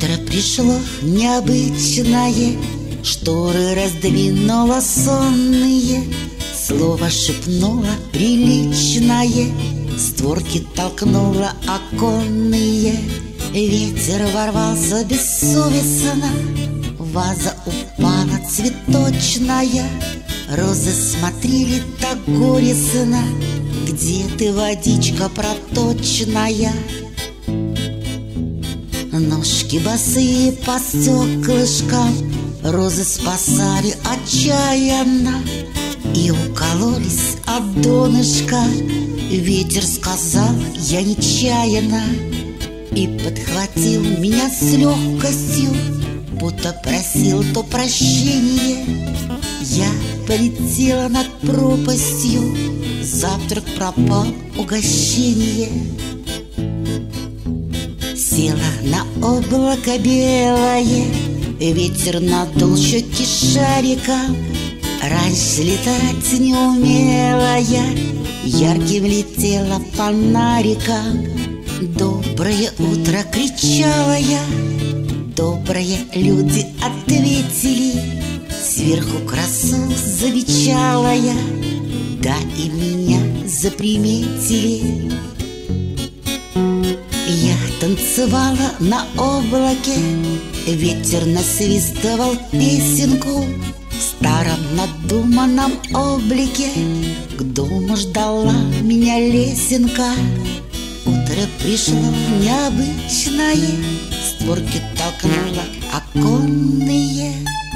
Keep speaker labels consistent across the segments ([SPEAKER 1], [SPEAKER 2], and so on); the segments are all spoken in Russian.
[SPEAKER 1] Утро пришло необычное, шторы раздвинуло сонные, слово шепнуло приличное, створки толкнуло оконные. Ветер ворвался бессовестно, ваза упала цветочная, розы смотрели так горестно. Где ты, водичка проточная? Ножки босые по стеклышкам розы спасали отчаянно и укололись от донышка. Ветер сказал: я нечаянно, и подхватил меня с легкостью, будто просил то прощение. Я полетела над пропастью, завтрак пропал, угощение. Села на облако белое, ветер надул щеки шариком. Раньше летать не умела я, ярким летела фонариком. Доброе утро, кричала я, добрые люди ответили. Сверху красу замечала я, да и меня заприметили. Я танцевала на облаке, ветер насвистывал песенку. В старом надуманном облике к дому ждала меня лесенка. Утро пришло необычное, створки толкнуло оконные.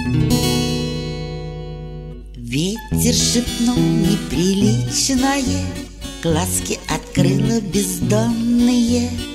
[SPEAKER 1] Ветер шепнул неприличное, глазки открыла бездонные.